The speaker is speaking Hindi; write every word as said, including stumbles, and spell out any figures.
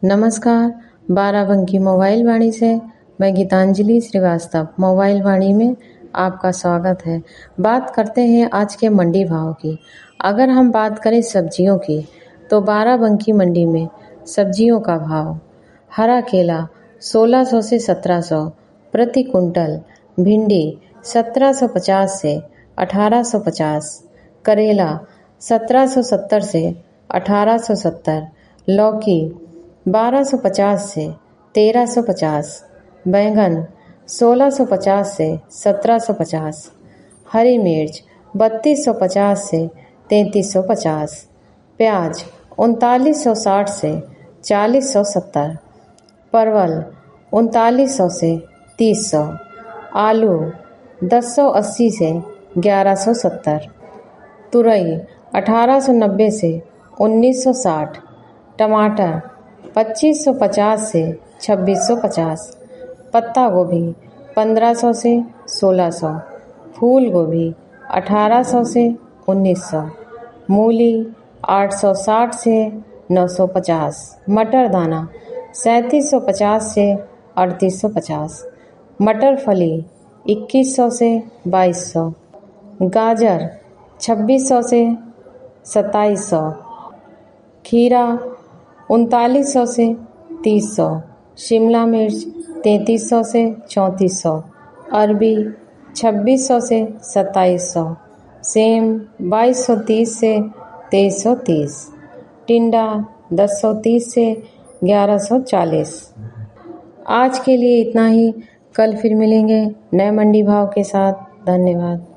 नमस्कार, बाराबंकी मोबाइल वाणी से मैं गीतांजलि श्रीवास्तव मोबाइल वाणी में आपका स्वागत है। बात करते हैं आज के मंडी भाव की। अगर हम बात करें सब्जियों की तो बाराबंकी मंडी में सब्जियों का भाव हरा केला सोलह सौ से सत्रह सौ प्रति कुंटल, भिंडी सत्रह सौ पचास से अठारह सौ पचास, करेला सत्रह सौ सत्तर से अठारह सौ सत्तर, लौकी बारह सौ पचास से तेरह सौ पचास, बैंगन सोलह सौ पचास से सत्रह सौ पचास, हरी मिर्च बत्तीस सौ पचास से तैंतीस सौ पचास, प्याज उनतालीस सौ साठ से चालीस सौ सत्तर, परवल उनतालीस सौ से तीस सौ, आलू दस सौ अस्सी से ग्यारह सौ सत्तर, तुरई अठारह सौ नब्बे से उन्नीस सौ साठ, टमाटर पच्चीस सौ पचास से छब्बीस सौ पचास, पत्ता गोभी पंद्रह सौ से सोलह सौ, फूल गोभी अठारह सौ से उन्नीस सौ, मूली आठ सौ साठ से नौ सौ पचास, मटर दाना सैंतीस सौ पचास से अड़तीस सौ पचास, मटर फली इक्कीस सौ से बाईस सौ, गाजर छब्बीस सौ से सत्ताईस सौ, खीरा उनतालीस सौ से तीस सौ, शिमला मिर्च तैंतीस सौ से चौंतीस सौ, अरबी छब्बीस सौ से सत्ताईस सौ, सेम बाईस सौ तीस से तेईस सौ तीस, टिंडा दस सौ तीस से ग्यारह सौ चालीस। आज के लिए इतना ही। कल फिर मिलेंगे नए मंडी भाव के साथ। धन्यवाद।